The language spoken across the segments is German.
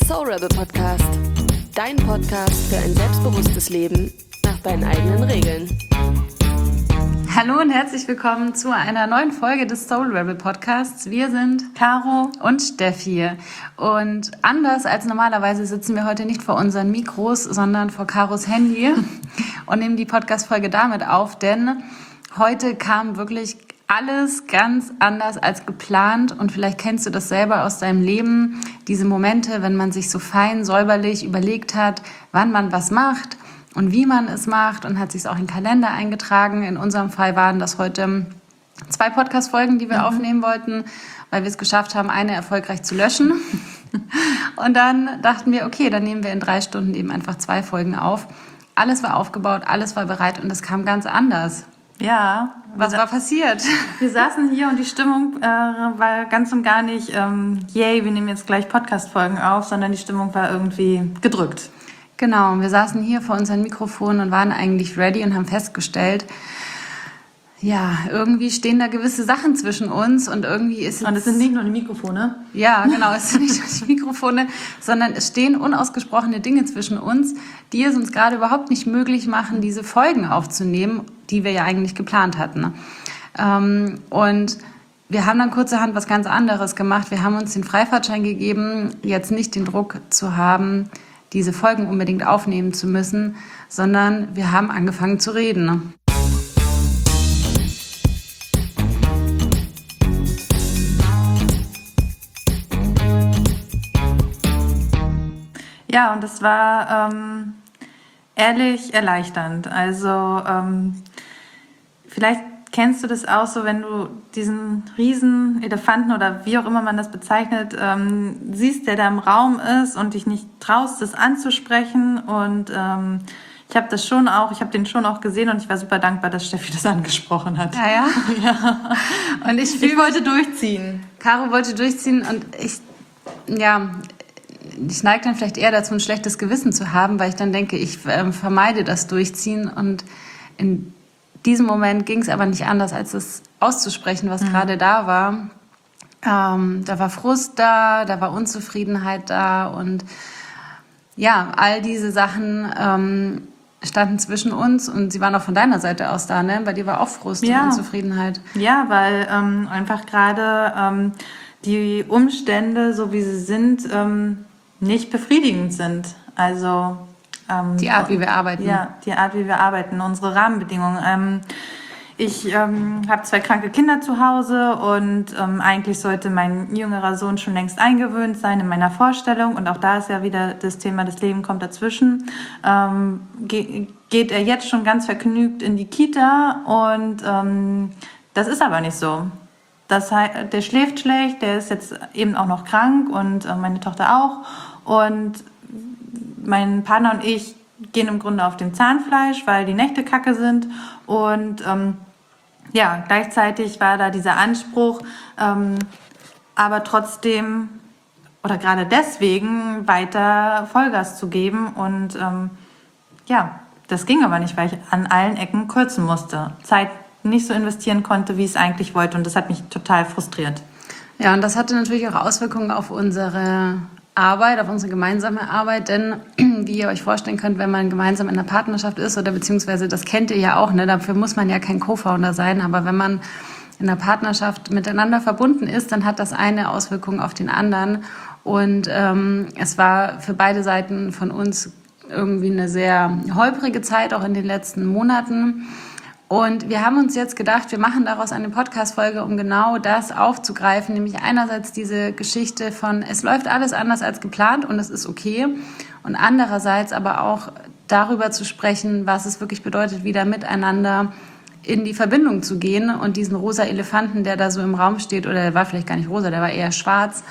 Der Soul Rebel Podcast. Dein Podcast für ein selbstbewusstes Leben nach deinen eigenen Regeln. Hallo und herzlich willkommen zu einer neuen Folge des Soul Rebel Podcasts. Wir sind Caro und Steffi. Und anders als normalerweise sitzen wir heute nicht vor unseren Mikros, sondern vor Caros Handy und nehmen die Podcast-Folge damit auf, denn heute kam wirklich alles ganz anders als geplant und vielleicht kennst du das selber aus deinem Leben, diese Momente, wenn man sich so fein säuberlich überlegt hat, wann man was macht und wie man es macht und hat sich es auch in den Kalender eingetragen. In unserem Fall waren das heute 2 Podcast-Folgen, die wir aufnehmen wollten, weil wir es geschafft haben, eine erfolgreich zu löschen. Und dann dachten wir, okay, dann nehmen wir in 3 Stunden eben einfach 2 Folgen auf. Alles war aufgebaut, alles war bereit und es kam ganz anders. Ja. Was war passiert? Wir saßen hier und die Stimmung war ganz und gar nicht, yay, wir nehmen jetzt gleich Podcast-Folgen auf, sondern die Stimmung war irgendwie gedrückt. Genau, wir saßen hier vor unseren Mikrofonen und waren eigentlich ready und haben festgestellt, ja, irgendwie stehen da gewisse Sachen zwischen uns und irgendwie ist es... Und es sind nicht nur die Mikrofone. Ja, genau, es sind nicht nur die Mikrofone, sondern es stehen unausgesprochene Dinge zwischen uns, die es uns gerade überhaupt nicht möglich machen, diese Folgen aufzunehmen, die wir ja eigentlich geplant hatten. Und wir haben dann kurzerhand was ganz anderes gemacht. Wir haben uns den Freifahrtschein gegeben, jetzt nicht den Druck zu haben, diese Folgen unbedingt aufnehmen zu müssen, sondern wir haben angefangen zu reden. Ja, und es war ehrlich erleichternd. Also vielleicht kennst du das auch so, wenn du diesen riesen Elefanten oder wie auch immer man das bezeichnet, siehst, der da im Raum ist und dich nicht traust, das anzusprechen. Und ich habe den schon auch gesehen und ich war super dankbar, dass Steffi das angesprochen hat. Ja. Und ich wollte durchziehen. Caro wollte durchziehen und ich neige dann vielleicht eher dazu, ein schlechtes Gewissen zu haben, weil ich dann denke, ich vermeide das Durchziehen. Und in diesem Moment ging es aber nicht anders, als es auszusprechen, was gerade da war. Da war Frust da war Unzufriedenheit da und ja, all diese Sachen standen zwischen uns und sie waren auch von deiner Seite aus da, ne? Bei dir war auch Frust und Unzufriedenheit. Ja, weil einfach gerade die Umstände, so wie sie sind, nicht befriedigend sind. Also die Art, wie wir arbeiten. Ja, die Art, wie wir arbeiten, unsere Rahmenbedingungen. Ich habe 2 kranke Kinder zu Hause und eigentlich sollte mein jüngerer Sohn schon längst eingewöhnt sein in meiner Vorstellung. Und auch da ist ja wieder das Thema, das Leben kommt dazwischen. Geht er jetzt schon ganz vergnügt in die Kita und das ist aber nicht so. Das heißt, der schläft schlecht, der ist jetzt eben auch noch krank und meine Tochter auch. Und mein Partner und ich gehen im Grunde auf dem Zahnfleisch, weil die Nächte kacke sind. Und gleichzeitig war da dieser Anspruch, aber trotzdem oder gerade deswegen weiter Vollgas zu geben. Und das ging aber nicht, weil ich an allen Ecken kürzen musste. Zeit nicht so investieren konnte, wie ich es eigentlich wollte. Und das hat mich total frustriert. Ja, und das hatte natürlich auch Auswirkungen auf unsere Arbeit, auf unsere gemeinsame Arbeit. Denn wie ihr euch vorstellen könnt, wenn man gemeinsam in einer Partnerschaft ist oder beziehungsweise, das kennt ihr ja auch, ne, dafür muss man ja kein Co-Founder sein. Aber wenn man in einer Partnerschaft miteinander verbunden ist, dann hat das eine Auswirkung auf den anderen. Und es war für beide Seiten von uns irgendwie eine sehr holprige Zeit, auch in den letzten Monaten. Und wir haben uns jetzt gedacht, wir machen daraus eine Podcast-Folge, um genau das aufzugreifen, nämlich einerseits diese Geschichte von, es läuft alles anders als geplant und es ist okay. Und andererseits aber auch darüber zu sprechen, was es wirklich bedeutet, wieder miteinander in die Verbindung zu gehen und diesen rosa Elefanten, der da so im Raum steht, oder der war vielleicht gar nicht rosa, der war eher schwarz,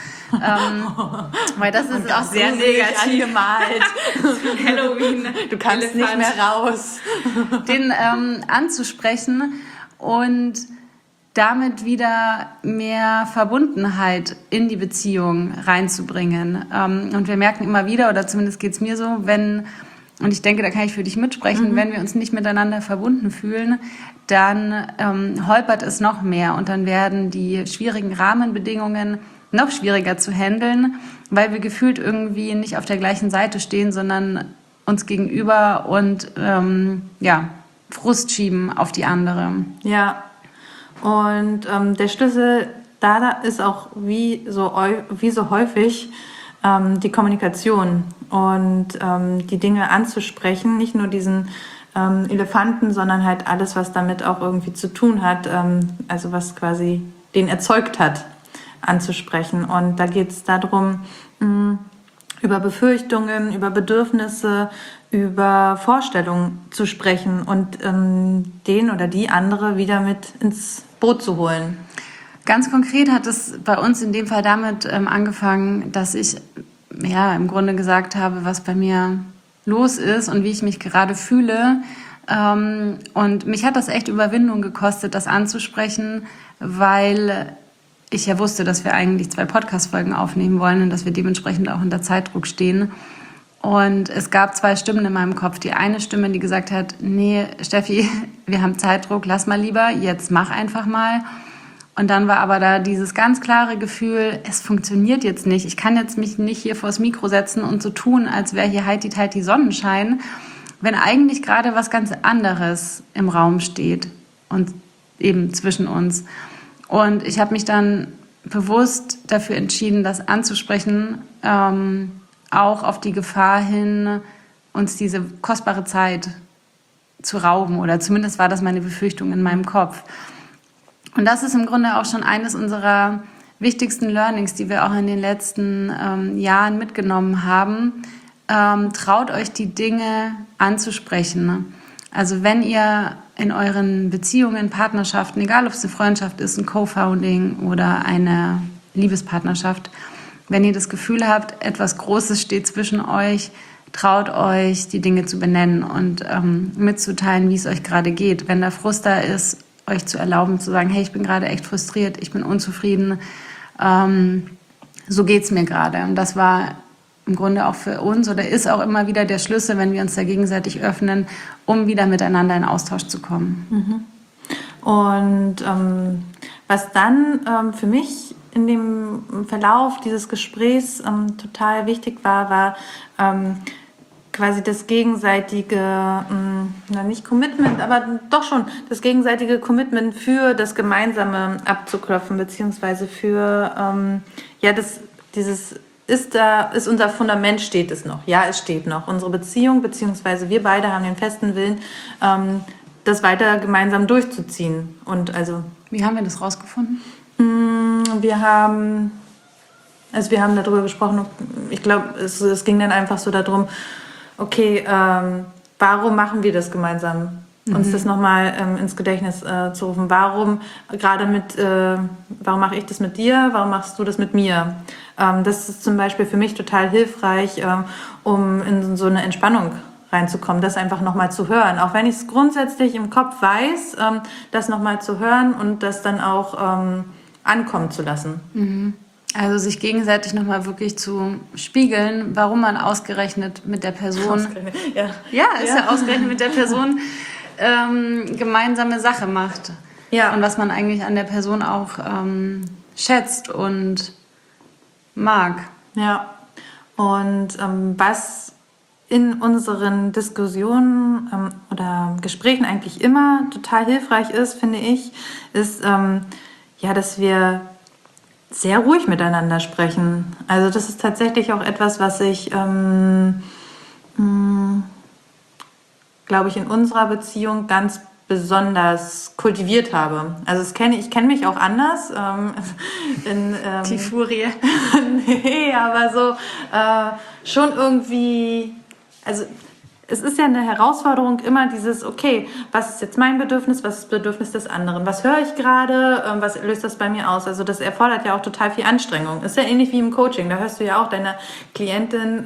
weil das ist auch sehr negativ angemalt. Halloween, du kannst Elefant. Nicht mehr raus. Den anzusprechen und damit wieder mehr Verbundenheit in die Beziehung reinzubringen. Und wir merken immer wieder, oder zumindest geht es mir so, und ich denke, da kann ich für dich mitsprechen, wenn wir uns nicht miteinander verbunden fühlen, dann holpert es noch mehr und dann werden die schwierigen Rahmenbedingungen noch schwieriger zu handeln, weil wir gefühlt irgendwie nicht auf der gleichen Seite stehen, sondern uns gegenüber und Frust schieben auf die andere. Ja, und der Schlüssel da ist auch wie so häufig die Kommunikation und die Dinge anzusprechen, nicht nur diesen Elefanten, sondern halt alles, was damit auch irgendwie zu tun hat, also was quasi den erzeugt hat, anzusprechen. Und da geht es darum, über Befürchtungen, über Bedürfnisse, über Vorstellungen zu sprechen und den oder die andere wieder mit ins Boot zu holen. Ganz konkret hat es bei uns in dem Fall damit angefangen, dass ich im Grunde gesagt habe, was bei mir los ist und wie ich mich gerade fühle. Und mich hat das echt Überwindung gekostet, das anzusprechen, weil ich ja wusste, dass wir eigentlich 2 Podcast-Folgen aufnehmen wollen und dass wir dementsprechend auch unter Zeitdruck stehen. Und es gab 2 Stimmen in meinem Kopf. Die eine Stimme, die gesagt hat, nee, Steffi, wir haben Zeitdruck, lass mal lieber, jetzt mach einfach mal. Und dann war aber da dieses ganz klare Gefühl, es funktioniert jetzt nicht. Ich kann jetzt mich nicht hier vors Mikro setzen und so tun, als wäre hier heiti-teiti Sonnenschein, wenn eigentlich gerade was ganz anderes im Raum steht und eben zwischen uns. Und ich habe mich dann bewusst dafür entschieden, das anzusprechen, auch auf die Gefahr hin, uns diese kostbare Zeit zu rauben. Oder zumindest war das meine Befürchtung in meinem Kopf. Und das ist im Grunde auch schon eines unserer wichtigsten Learnings, die wir auch in den letzten Jahren mitgenommen haben. Traut euch, die Dinge anzusprechen. Also wenn ihr in euren Beziehungen, Partnerschaften, egal ob es eine Freundschaft ist, ein Co-Founding oder eine Liebespartnerschaft, wenn ihr das Gefühl habt, etwas Großes steht zwischen euch, traut euch, die Dinge zu benennen und mitzuteilen, wie es euch gerade geht. Wenn der Frust da ist, euch zu erlauben, zu sagen, hey, ich bin gerade echt frustriert, ich bin unzufrieden, so geht's mir gerade. Und das war im Grunde auch für uns oder ist auch immer wieder der Schlüssel, wenn wir uns da gegenseitig öffnen, um wieder miteinander in Austausch zu kommen. Und was dann für mich in dem Verlauf dieses Gesprächs total wichtig war quasi das gegenseitige, nicht Commitment, aber doch schon das gegenseitige Commitment für das Gemeinsame abzuklopfen, beziehungsweise für, ist unser Fundament, steht es noch? Ja, es steht noch. Unsere Beziehung, beziehungsweise wir beide haben den festen Willen, das weiter gemeinsam durchzuziehen. Und also. Wie haben wir das rausgefunden? Wir haben darüber gesprochen, ich glaube, es ging dann einfach so darum, okay, warum machen wir das gemeinsam? Uns das nochmal ins Gedächtnis zu rufen. Warum mache ich das mit dir? Warum machst du das mit mir? Das ist zum Beispiel für mich total hilfreich, um in so eine Entspannung reinzukommen, das einfach nochmal zu hören. Auch wenn ich es grundsätzlich im Kopf weiß, das nochmal zu hören und das dann auch ankommen zu lassen. Also sich gegenseitig nochmal wirklich zu spiegeln, warum man ausgerechnet mit der Person, ausgerechnet mit der Person gemeinsame Sache macht. Ja. Und was man eigentlich an der Person auch schätzt und mag. Ja. Und was in unseren Diskussionen oder Gesprächen eigentlich immer total hilfreich ist, finde ich, ist, dass wir sehr ruhig miteinander sprechen. Also das ist tatsächlich auch etwas, was ich, glaube ich, in unserer Beziehung ganz besonders kultiviert habe. Also ich kenne mich auch anders. Die Furie. Nee, aber so schon irgendwie, also es ist ja eine Herausforderung, immer dieses, okay, was ist jetzt mein Bedürfnis, was ist das Bedürfnis des anderen? Was höre ich gerade? Was löst das bei mir aus? Also das erfordert ja auch total viel Anstrengung. Ist ja ähnlich wie im Coaching. Da hörst du ja auch deiner Klientin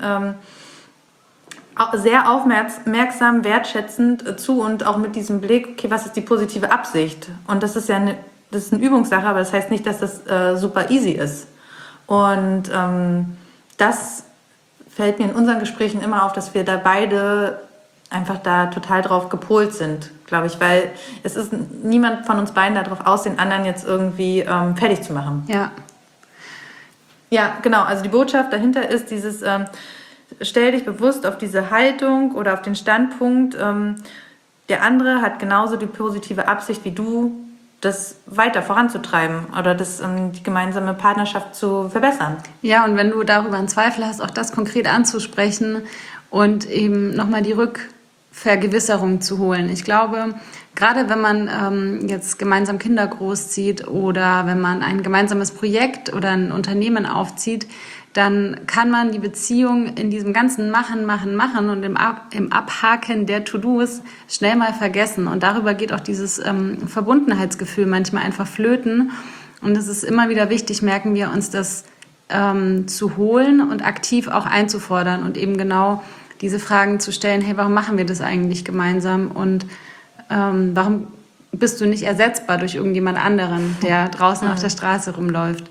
sehr aufmerksam, wertschätzend zu und auch mit diesem Blick, okay, was ist die positive Absicht? Und das ist ja eine Übungssache, aber das heißt nicht, dass das super easy ist. Und das fällt mir in unseren Gesprächen immer auf, dass wir da beide einfach da total drauf gepolt sind, glaube ich, weil es ist niemand von uns beiden darauf aus, den anderen jetzt irgendwie fertig zu machen. Ja. Ja, genau. Also die Botschaft dahinter ist dieses, stell dich bewusst auf diese Haltung oder auf den Standpunkt, der andere hat genauso die positive Absicht wie du, das weiter voranzutreiben oder die gemeinsame Partnerschaft zu verbessern. Ja, und wenn du darüber einen Zweifel hast, auch das konkret anzusprechen und eben nochmal die Rückvergewisserung zu holen. Ich glaube, gerade wenn man jetzt gemeinsam Kinder großzieht oder wenn man ein gemeinsames Projekt oder ein Unternehmen aufzieht, dann kann man die Beziehung in diesem ganzen Machen und im Abhaken der To-Dos schnell mal vergessen. Und darüber geht auch dieses Verbundenheitsgefühl manchmal einfach flöten. Und es ist immer wieder wichtig, merken wir uns das zu holen und aktiv auch einzufordern und eben genau diese Fragen zu stellen, hey, warum machen wir das eigentlich gemeinsam und warum bist du nicht ersetzbar durch irgendjemand anderen, der draußen auf der Straße rumläuft?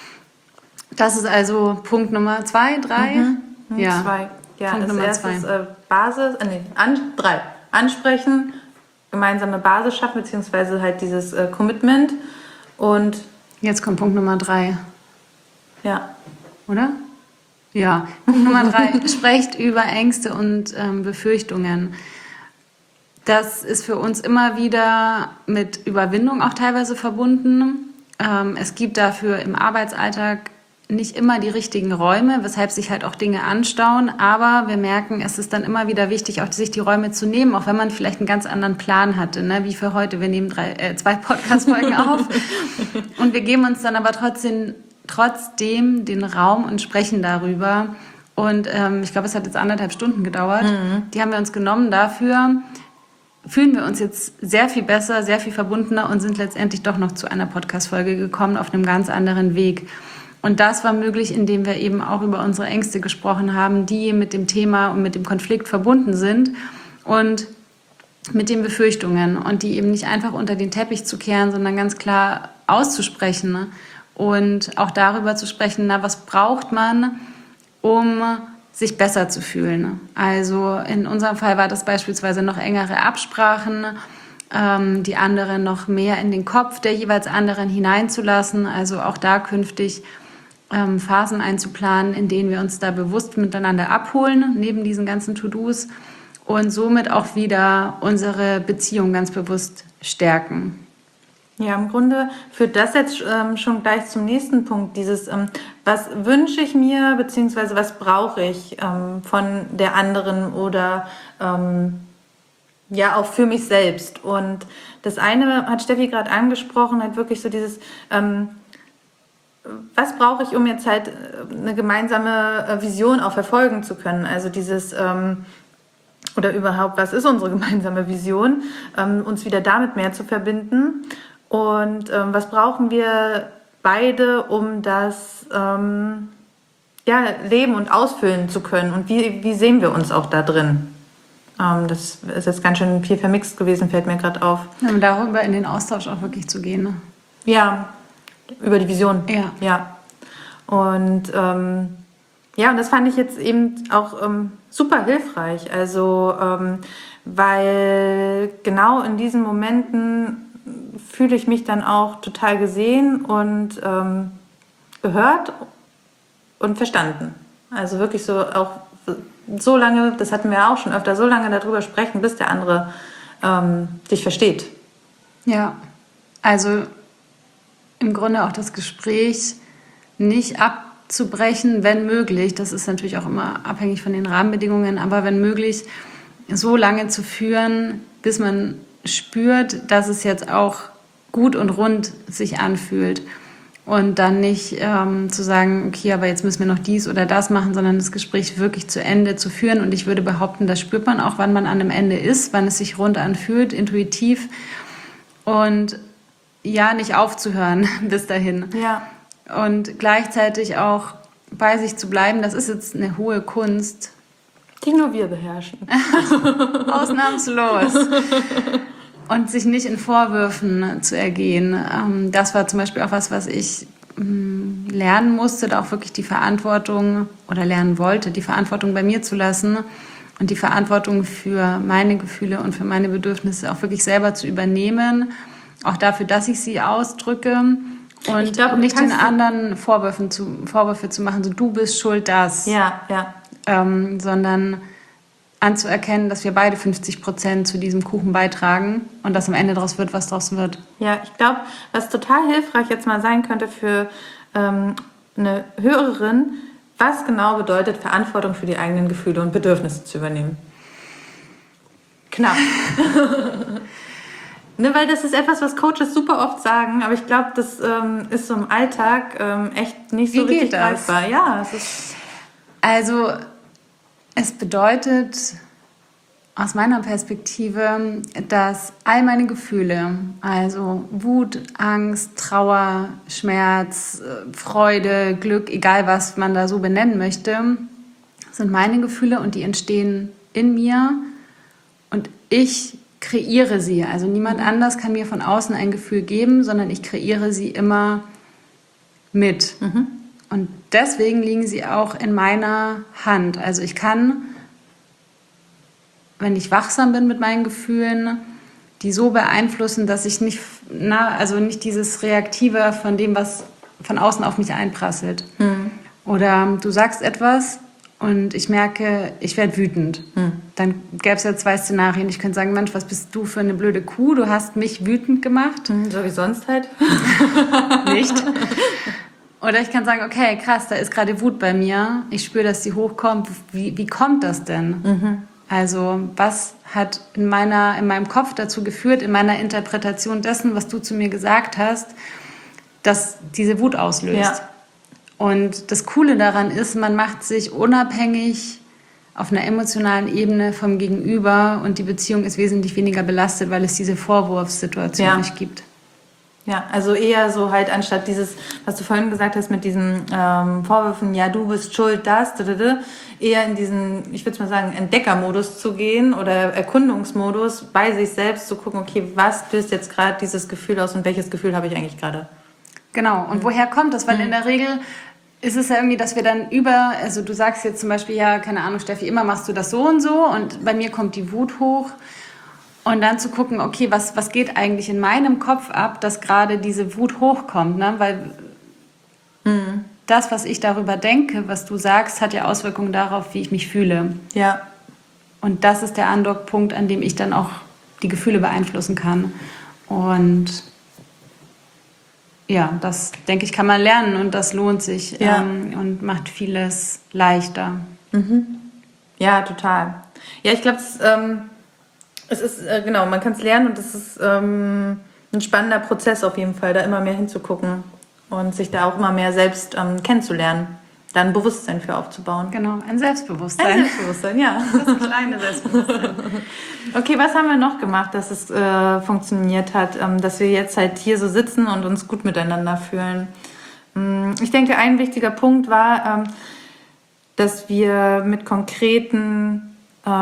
Das ist also Punkt Nummer 2, 3? Ja. 2. Ja, Punkt als Nummer erstes 2. 3. Ansprechen, gemeinsame Basis schaffen, beziehungsweise halt dieses Commitment. Und jetzt kommt Punkt Nummer 3. Ja. Oder? Ja. Punkt Nummer 3. Sprecht über Ängste und Befürchtungen. Das ist für uns immer wieder mit Überwindung auch teilweise verbunden. Es gibt dafür im Arbeitsalltag nicht immer die richtigen Räume, weshalb sich halt auch Dinge anstauen. Aber wir merken, es ist dann immer wieder wichtig, auch sich die Räume zu nehmen, auch wenn man vielleicht einen ganz anderen Plan hatte, ne? Wie für heute. Wir nehmen 2 Podcast-Folgen auf und wir geben uns dann aber trotzdem den Raum und sprechen darüber. Und ich glaube, es hat jetzt 1,5 Stunden gedauert. Die haben wir uns genommen dafür. Fühlen wir uns jetzt sehr viel besser, sehr viel verbundener und sind letztendlich doch noch zu einer Podcast-Folge gekommen auf einem ganz anderen Weg. Und das war möglich, indem wir eben auch über unsere Ängste gesprochen haben, die mit dem Thema und mit dem Konflikt verbunden sind und mit den Befürchtungen und die eben nicht einfach unter den Teppich zu kehren, sondern ganz klar auszusprechen, ne? Und auch darüber zu sprechen, na, was braucht man, um sich besser zu fühlen. Also in unserem Fall war das beispielsweise noch engere Absprachen, die anderen noch mehr in den Kopf der jeweils anderen hineinzulassen, also auch da künftig Phasen einzuplanen, in denen wir uns da bewusst miteinander abholen, neben diesen ganzen To-Dos und somit auch wieder unsere Beziehung ganz bewusst stärken. Ja, im Grunde führt das jetzt schon gleich zum nächsten Punkt, dieses, was wünsche ich mir, beziehungsweise was brauche ich von der anderen oder ja auch für mich selbst. Und das eine hat Steffi gerade angesprochen, halt wirklich so dieses, was brauche ich, um jetzt halt eine gemeinsame Vision auch verfolgen zu können? Also dieses, oder überhaupt, was ist unsere gemeinsame Vision? Uns wieder damit mehr zu verbinden. Und was brauchen wir beide, um das leben und ausfüllen zu können? Und wie sehen wir uns auch da drin? Das ist jetzt ganz schön viel vermixt gewesen, fällt mir gerade auf. Ja, und darüber in den Austausch auch wirklich zu gehen. Ne? Ja, über die Vision. Ja. Und und das fand ich jetzt eben auch super hilfreich. Also, weil genau in diesen Momenten fühle ich mich dann auch total gesehen und gehört und verstanden. Also wirklich so auch so lange, das hatten wir auch schon öfter, so lange darüber sprechen, bis der andere dich versteht. Ja, also im Grunde auch das Gespräch nicht abzubrechen, wenn möglich. Das ist natürlich auch immer abhängig von den Rahmenbedingungen, aber wenn möglich, so lange zu führen, bis man spürt, dass es jetzt auch gut und rund sich anfühlt. Und dann nicht zu sagen, okay, aber jetzt müssen wir noch dies oder das machen, sondern das Gespräch wirklich zu Ende zu führen. Und ich würde behaupten, das spürt man auch, wann man an einem Ende ist, wann es sich rund anfühlt, intuitiv. Und ja, nicht aufzuhören bis dahin. Ja. Und gleichzeitig auch bei sich zu bleiben, das ist jetzt eine hohe Kunst. Die nur wir beherrschen. Ausnahmslos. Und sich nicht in Vorwürfen zu ergehen. Das war zum Beispiel auch was ich lernen musste, da auch wirklich die Verantwortung oder lernen wollte, die Verantwortung bei mir zu lassen und die Verantwortung für meine Gefühle und für meine Bedürfnisse auch wirklich selber zu übernehmen. Auch dafür, dass ich sie ausdrücke Und Ich glaub, nicht den kannst du- anderen Vorwürfe zu machen, so du bist schuld, das. Ja. Sondern anzuerkennen, dass wir beide 50% zu diesem Kuchen beitragen und dass am Ende daraus wird, was daraus wird. Ja, ich glaube, was total hilfreich jetzt mal sein könnte für eine Hörerin, was genau bedeutet, Verantwortung für die eigenen Gefühle und Bedürfnisse zu übernehmen. Knapp. Ne, weil das ist etwas, was Coaches super oft sagen, aber ich glaube, das ist so im Alltag echt nicht so Wie geht richtig das? greifbar. Ja, es ist... Also es bedeutet aus meiner Perspektive, dass all meine Gefühle, also Wut, Angst, Trauer, Schmerz, Freude, Glück, egal was man da so benennen möchte, sind meine Gefühle und die entstehen in mir und ich kreiere sie. Also niemand anders kann mir von außen ein Gefühl geben, sondern ich kreiere sie immer mit. Und deswegen liegen sie auch in meiner Hand. Also ich kann, wenn ich wachsam bin mit meinen Gefühlen, die so beeinflussen, dass ich nicht dieses Reaktive von dem, was von außen auf mich einprasselt. Oder du sagst etwas und ich merke, ich werde wütend. Dann gäbe es ja 2 Szenarien. Ich könnte sagen, Mensch, was bist du für eine blöde Kuh? Du hast mich wütend gemacht. So wie sonst halt. Nicht. Oder ich kann sagen, okay, krass, da ist gerade Wut bei mir. Ich spüre, dass die hochkommt. Wie kommt das denn? Also was hat in meinem Kopf dazu geführt, in meiner Interpretation dessen, was du zu mir gesagt hast, dass diese Wut auslöst? Ja. Und das Coole daran ist, man macht sich unabhängig auf einer emotionalen Ebene vom Gegenüber und die Beziehung ist wesentlich weniger belastet, weil es diese Vorwurfssituation nicht gibt. Ja, also eher so halt anstatt dieses, was du vorhin gesagt hast mit diesen Vorwürfen, ja, du bist schuld, das, eher in diesen, ich würde mal sagen, Entdeckermodus zu gehen oder Erkundungsmodus, bei sich selbst zu gucken, okay, was löst jetzt gerade dieses Gefühl aus und welches Gefühl habe ich eigentlich gerade? Genau, und woher kommt das? Weil in der Regel ist es ja irgendwie, dass wir dann also du sagst jetzt zum Beispiel, ja, keine Ahnung, Steffi, immer machst du das so und bei mir kommt die Wut hoch. Und dann zu gucken, okay, was geht eigentlich in meinem Kopf ab, dass gerade diese Wut hochkommt, ne? Weil das, was ich darüber denke, was du sagst, hat ja Auswirkungen darauf, wie ich mich fühle. Ja. Und das ist der Andockpunkt, an dem ich dann auch die Gefühle beeinflussen kann. Und ja, das, denke ich, kann man lernen und das lohnt sich und macht vieles leichter. Ja, total. Ja, ich glaube, es ist, genau, man kann es lernen und es ist ein spannender Prozess auf jeden Fall, da immer mehr hinzugucken und sich da auch immer mehr selbst kennenzulernen, da ein Bewusstsein für aufzubauen. Genau, ein Selbstbewusstsein. Ein Selbstbewusstsein, ja. Das kleine Selbstbewusstsein. Okay, was haben wir noch gemacht, dass es funktioniert hat, dass wir jetzt halt hier so sitzen und uns gut miteinander fühlen? Ich denke, ein wichtiger Punkt war, dass wir mit konkreten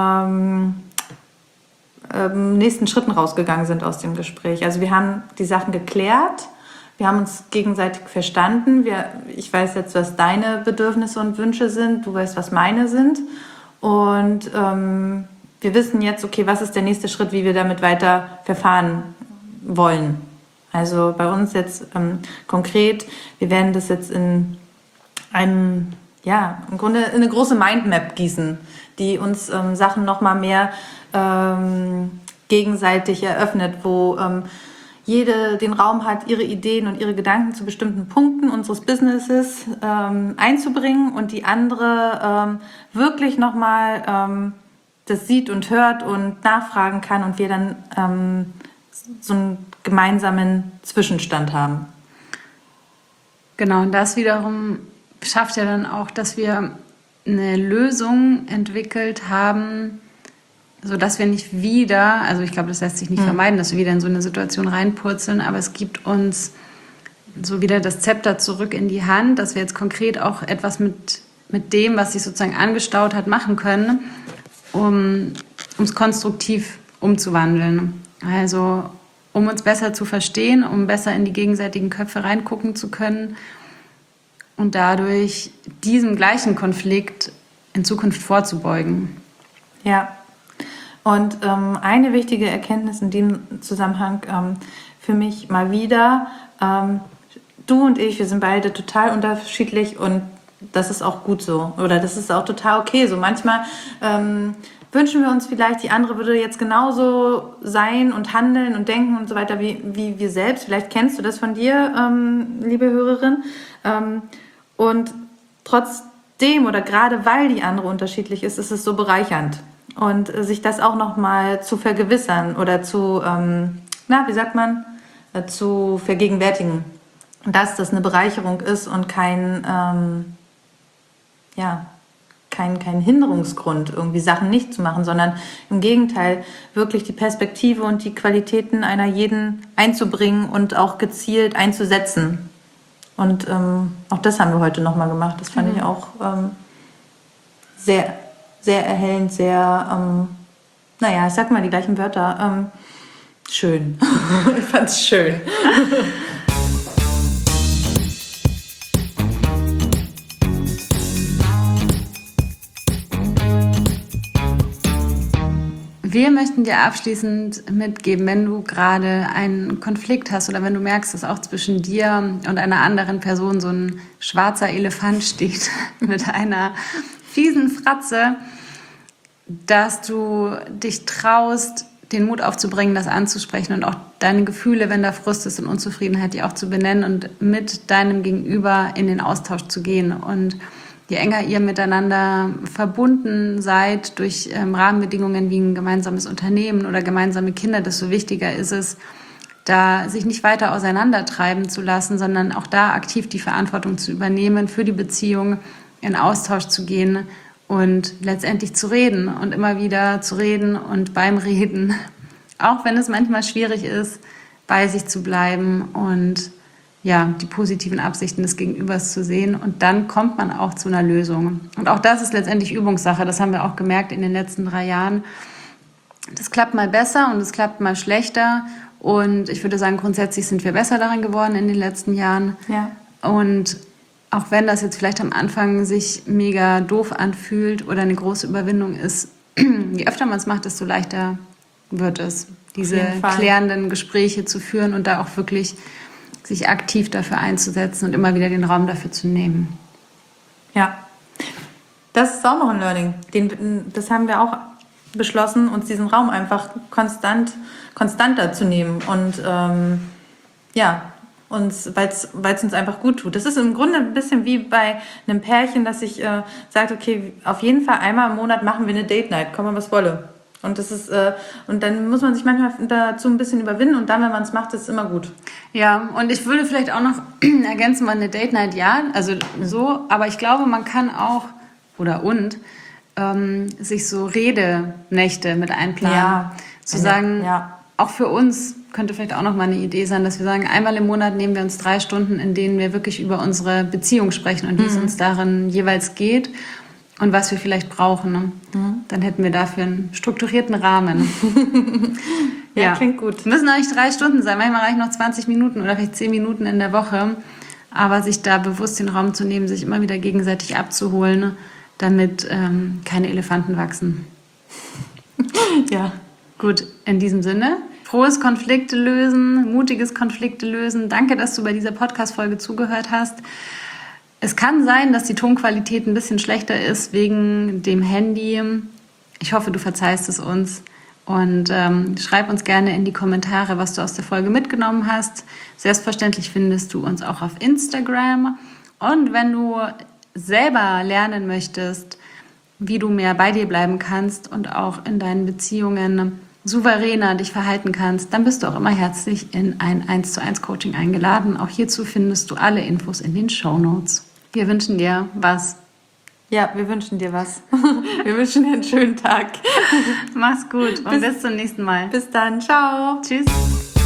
nächsten Schritten rausgegangen sind aus dem Gespräch. Also wir haben die Sachen geklärt, wir haben uns gegenseitig verstanden. Ich weiß jetzt, was deine Bedürfnisse und Wünsche sind, du weißt, was meine sind. Und wir wissen jetzt, okay, was ist der nächste Schritt, wie wir damit weiter verfahren wollen. Also bei uns jetzt konkret, wir werden das jetzt in einem, ja, im Grunde in eine große Mindmap gießen, die uns Sachen nochmal mehr gegenseitig eröffnet, wo jede den Raum hat, ihre Ideen und ihre Gedanken zu bestimmten Punkten unseres Businesses einzubringen und die andere wirklich nochmal das sieht und hört und nachfragen kann und wir dann so einen gemeinsamen Zwischenstand haben. Genau, und das wiederum schafft ja dann auch, dass wir eine Lösung entwickelt haben, sodass wir nicht wieder, also ich glaube, das lässt sich nicht vermeiden, dass wir wieder in so eine Situation reinpurzeln, aber es gibt uns so wieder das Zepter zurück in die Hand, dass wir jetzt konkret auch etwas mit dem, was sich sozusagen angestaut hat, machen können, um es konstruktiv umzuwandeln. Also um uns besser zu verstehen, um besser in die gegenseitigen Köpfe reingucken zu können und dadurch diesem gleichen Konflikt in Zukunft vorzubeugen. Ja, und eine wichtige Erkenntnis in dem Zusammenhang für mich mal wieder, du und ich, wir sind beide total unterschiedlich und das ist auch gut so. Oder das ist auch total okay so. Manchmal wünschen wir uns vielleicht, die andere würde jetzt genauso sein und handeln und denken und so weiter wie wir selbst. Vielleicht kennst du das von dir, liebe Hörerin. Und trotzdem oder gerade weil die andere unterschiedlich ist es so bereichernd. Und sich das auch nochmal zu vergewissern oder zu, zu vergegenwärtigen, dass das eine Bereicherung ist und kein Hinderungsgrund, irgendwie Sachen nicht zu machen, sondern im Gegenteil wirklich die Perspektive und die Qualitäten einer jeden einzubringen und auch gezielt einzusetzen. Und auch das haben wir heute nochmal gemacht. Das fand ich auch sehr, sehr erhellend, sehr, ich sag mal die gleichen Wörter, schön. Ich fand's schön. Wir möchten dir abschließend mitgeben, wenn du gerade einen Konflikt hast oder wenn du merkst, dass auch zwischen dir und einer anderen Person so ein schwarzer Elefant steht mit einer fiesen Fratze, dass du dich traust, den Mut aufzubringen, das anzusprechen und auch deine Gefühle, wenn da Frust ist und Unzufriedenheit, die auch zu benennen und mit deinem Gegenüber in den Austausch zu gehen. Und je enger ihr miteinander verbunden seid durch Rahmenbedingungen wie ein gemeinsames Unternehmen oder gemeinsame Kinder, desto wichtiger ist es, da sich nicht weiter auseinandertreiben zu lassen, sondern auch da aktiv die Verantwortung zu übernehmen, für die Beziehung in Austausch zu gehen und letztendlich zu reden und immer wieder zu reden und beim Reden, auch wenn es manchmal schwierig ist, bei sich zu bleiben und die positiven Absichten des Gegenübers zu sehen. Und dann kommt man auch zu einer Lösung. Und auch das ist letztendlich Übungssache. Das haben wir auch gemerkt in den letzten 3 Jahren. Das klappt mal besser und es klappt mal schlechter. Und ich würde sagen, grundsätzlich sind wir besser darin geworden in den letzten Jahren. Ja. Und auch wenn das jetzt vielleicht am Anfang sich mega doof anfühlt oder eine große Überwindung ist, je öfter man es macht, desto leichter wird es, diese klärenden Gespräche zu führen und da auch wirklich sich aktiv dafür einzusetzen und immer wieder den Raum dafür zu nehmen. Ja, das ist auch noch ein Learning. Das haben wir auch beschlossen, uns diesen Raum einfach konstanter zu nehmen und weil es uns einfach gut tut. Das ist im Grunde ein bisschen wie bei einem Pärchen, das sich sagt, okay, auf jeden Fall einmal im Monat machen wir eine Date Night, komme was wolle. Und das ist und dann muss man sich manchmal dazu ein bisschen überwinden und dann, wenn man es macht, ist es immer gut. Ja, und ich würde vielleicht auch noch ergänzen, mal eine Date Night, aber ich glaube, man kann auch sich so Redenächte mit einplanen. Ja, auch für uns könnte vielleicht auch noch mal eine Idee sein, dass wir sagen, einmal im Monat nehmen wir uns 3 Stunden, in denen wir wirklich über unsere Beziehung sprechen und wie es uns darin jeweils geht. Und was wir vielleicht brauchen. Ne? Dann hätten wir dafür einen strukturierten Rahmen. Ja, klingt gut. Müssen eigentlich 3 Stunden sein. Manchmal reichen noch 20 Minuten oder vielleicht 10 Minuten in der Woche. Aber sich da bewusst den Raum zu nehmen, sich immer wieder gegenseitig abzuholen, damit keine Elefanten wachsen. Ja. Gut, in diesem Sinne. Frohes Konflikte lösen, mutiges Konflikte lösen. Danke, dass du bei dieser Podcast-Folge zugehört hast. Es kann sein, dass die Tonqualität ein bisschen schlechter ist wegen dem Handy. Ich hoffe, du verzeihst es uns. Und schreib uns gerne in die Kommentare, was du aus der Folge mitgenommen hast. Selbstverständlich findest du uns auch auf Instagram. Und wenn du selber lernen möchtest, wie du mehr bei dir bleiben kannst und auch in deinen Beziehungen souveräner dich verhalten kannst, dann bist du auch immer herzlich in ein 1:1 Coaching eingeladen. Auch hierzu findest du alle Infos in den Shownotes. Wir wünschen dir was. Ja, wir wünschen dir was. Wir wünschen dir einen schönen Tag. Mach's gut und bis zum nächsten Mal. Bis dann. Ciao. Tschüss.